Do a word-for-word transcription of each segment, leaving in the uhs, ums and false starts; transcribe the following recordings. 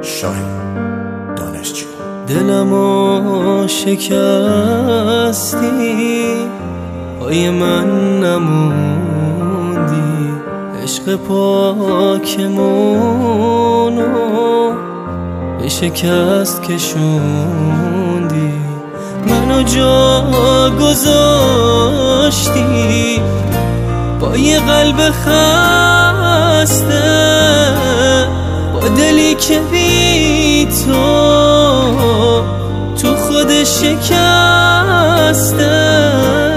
شاهین دانشجو. دلمو شکستی، پای من نموندی، عشق پاکمونو به شکست کشوندی، منو جا گذاشتی با یه قلب خسته، با دلی که بی تو تو خود شکسته.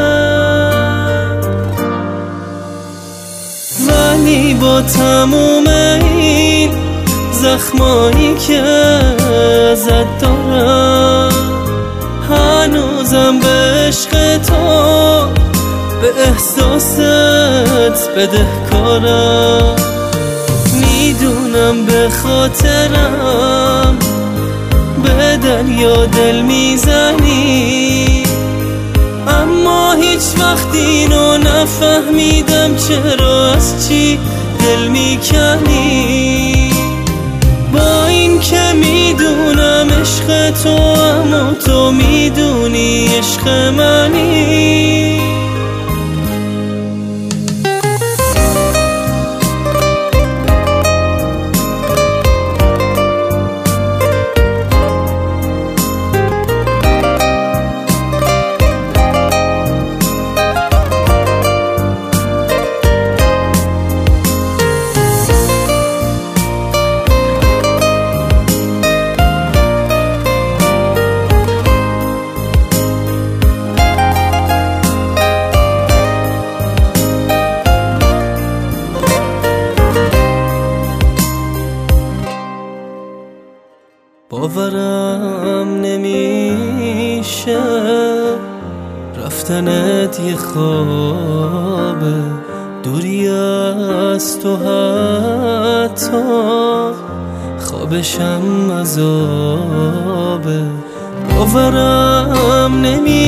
ولی با تموم این زخمایی که ازت دارم، هنوزم به عشق تو به احساست بدهکارم. میدونم به خاطرم به دریا دل میزنی، اما هیچ وقت اینو نفهمیدم چرا از چی دل میکنی. با این که میدونم عشق تو، اما تو میدونی عشق منی. باورم نمیشه رفتنت یه خوابه، دوری از تو حتی خوابشم عذابه. باورم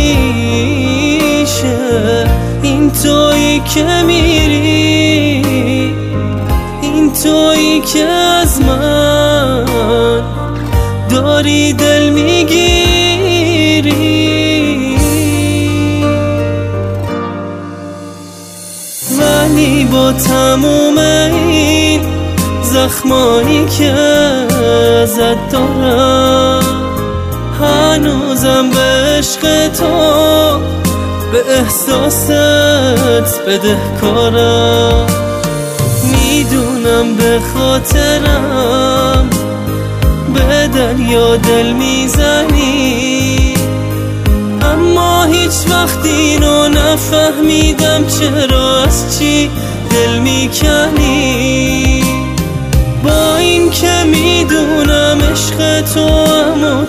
نمیشه این تویی که میری، این تویی که از من داری دل میگیری. ولی با تموم این زخمایی که ازت دارم، هنوزم به عشق تو به احساست بدهکارم. میدونم به خاطرم به دریا دل میزنی، اما هیچ وقت اینو نفهمیدم چرا از چی دل میکنی. با این که میدونم عشق تو، اما